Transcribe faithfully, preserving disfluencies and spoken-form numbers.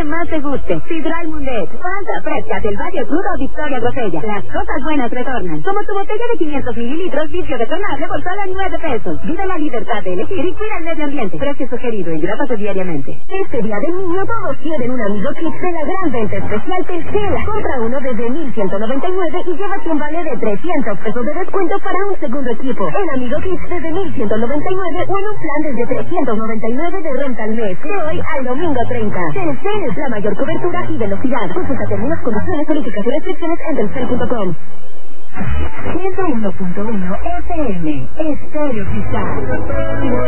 más te guste. Sidral Mundet. Fanta fresca del Valle Crudo Victoria Botella. Las cosas buenas retornan. Como tu botella de quinientos mililitros, vidrio retornable por solo nueve pesos. Vive la libertad de elegir y cuida el medio ambiente. Precio sugerido. Hidrátate diariamente. Este día del niño todos quieren un amigo kit de la gran venta especial Telcel. Compra uno desde mil ciento noventa y nueve y llévate un vale de trescientos pesos de descuento para un segundo equipo. En amigo kit desde mil ciento noventa y nueve o en un plan desde trescientos noventa y nueve de renta al mes. De hoy al domingo treinta. Telcel es la mayor cobertura y velocidad. Consulta términos, condiciones, políticas y restricciones en telcel punto com. ciento uno punto uno F M Estéreo Fiscal.